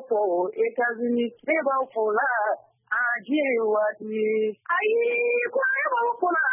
fɔ e ka ne b'aw fɔ la a diɲɛ ye waati ye ayi ko ne b'aw fɔ la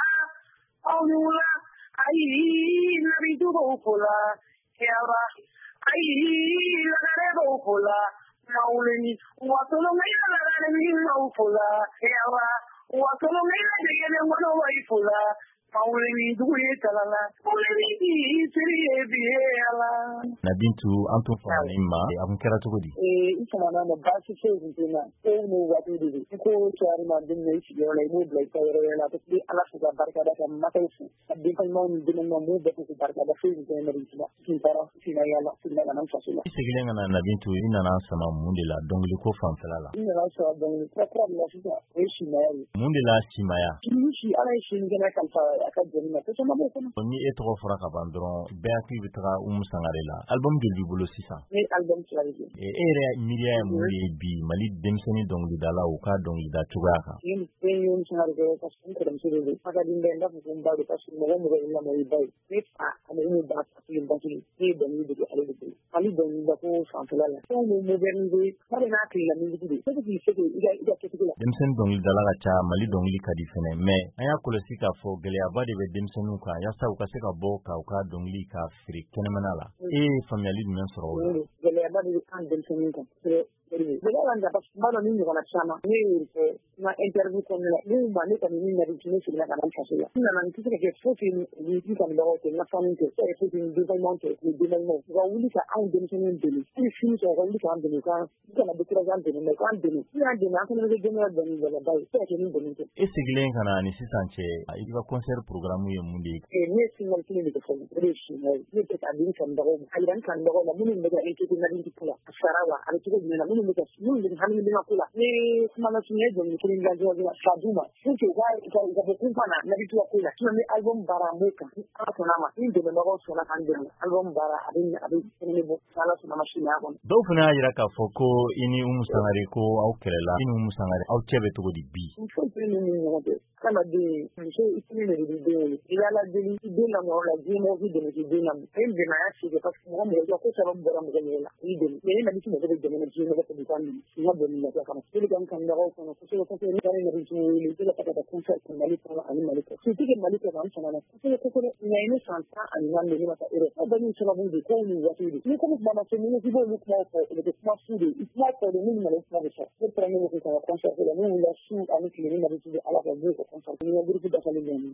aw wula ayi nabijuguw fɔ la hɛrɛ ayi lagare b'aw fɔ la mawuleni wa tolomɛya lagare fɔ la hɛrɛ wa tolomɛya degelen kɔnɔ wa fɔ la mawuleni dugu ye kalala mawuleni siri ye bi ye ala Nabintu an tun fɔlen ma a kun kɛra cogo di i fana na baasi foyi kun tɛ na ko ni waati de i ko cari ma den i sigiyɔrɔ la i b'o bila i ka yɔrɔ la parce que ala fo ka barikada ka makaw fo ka denfalimaw ni denmaw m'u bɛɛ fo barikada foyi kun tɛ na la sin taara sina yala sina kana faso la i sigilen kana Nabintu i nana sama mun de la dɔnkili ko fanfɛla la i nana sɔrɔ dɔnkili kura la sisan o ye simaya ye mun de la simaya si ala ye sini kɛnɛ kalifa a ka jɛni na ko caman b'o kɔnɔ ni e tɔgɔ fɔra ka ban dɔrɔn bɛɛ hakili bɛ taga Umu Sangare la album de b'i bolo sisan ne album fila de don e yɛrɛ miiriya ye mun de ye bi Mali denmisɛnnin dɔnkilidalaw u ka dɔnkilida cogoya kan ne ye Umu Sangare kɛ parce que n kɔrɔmuso de don Magaden bɛ n b'a fɔ ko n ba don parce que mɔgɔ mɔgɔ ye lamɔ i ba ye ne fa ani Umu ba kelen ba kelen ne ye dɔnkili dege ale de bolo Mali dɔnkilida ko fanfɛla la fɛnw bɛ moderniser ba de n'a tile la musique de c'est qu'il faut que i ka kɛcogo la denmisɛnnin dɔnkilidala ka ca Mali dɔnkili ka di fɛnɛ mais an y'a kɔlɔsi k'a fɔ gɛlɛyaba de bɛ denmisɛnninw kan yaasa u ka se ka bɔ ka u ka dɔnkili ka feere kɛnɛmana la e ye faamuyali jumɛn sɔrɔ o la gɛlɛyaba de bɛ an denmisɛnninw kan gɛlɛya la nka parce que n b'a dɔn ni ɲɔgɔnna caman ne y'o fɔ n ka interview kɔnɔna la ne ma ne kɔni min nari ne seginna ka na n faso la n nana n tɛ se ka kɛ foyi tɛ ni kanubagaw tɛ n ka famille tɛ foyi tɛ ni denbalimaw tɛ ni denbalimaw u ka wuli ka anw denmisɛnninw dɛmɛ ni fini sɔrɔ u ka wuli k'an dɛmɛ u kana décourager an dɛmɛ mais k'an dɛmɛ n'u y'an dɛmɛ an fana bɛ kɛ dɛmɛ dɔnkilidalaba ye se ka kɛ ni dɛmɛ tɛ e sigilen ka na ni sisan cɛ i ka concert programme ye mun de ye ne ye single kelen de kɛ fɔlɔ o de ye simaya ye ne tɛ k'a di n kanubagaw ma a yira n kanubagaw la minnu bɛ ka inquiété Nabintu ko la a sara wa a bɛ cogo jumɛn na minnu bɛ hami bɛna ko la ne kumana sun ye dɔnkili kelen dilan ka d'u ma pour que u ka bɔ k'u kana Nabintu ka ko la sinon ni album baara an b'o kan ni ala sɔnna ma ni dɛmɛbagaw sɔnna k'an dɛmɛ album baara a bɛ fɛnɛ bɔ ala sɔnna ma simaya kɔnɔ dɔw fana y'a jira k'a fɔ ko i ni Umu Sangare ko aw kɛlɛla i ni Umu Sangare aw cɛ bɛ cogo di bi foyi tɛ ne ni ɲɔgɔn cɛ adamaden muso i kelen de bɛ den wolo i ala deli i den lamɔ la diɲɛ mɔgɔ k'i dɛmɛ k'i den lamɔ e dɛmɛ a y'a sigi parce que mɔgɔ mɔgɔ ko sababu bɔra mɔgɔ mɔgɔ la i dɛmɛ mais e Nabintu mɔgɔ bɛ dɛmɛ diɲɛ mɔgɔ tɛ kan min n ka dɔnkili la kama e ka n kanubagaw kɔnɔ kosɛbɛ kosɛbɛ ne ka Nabintu wele i ka taa concert kɛ Mali kɔnɔ ani Mali kɔ surtout que Mali kɔnɔ an sɔnna kosɛbɛ kosɛbɛ nka ne san 14 de ne ma taa Europe aw bɛɛ ni sababu de kow ni waatiw de ni comme kuma ma se ni ko k'i b'olu kumaw fɔ o bɛ kɛ kuma fu de i kuma fɔ de minnu na kuma de fɔ ne taara ne ko ka concert la ne wulila su ani tile ni Nabintu bɛ ala ka b'o ka concert ni groupe dafalen bɛ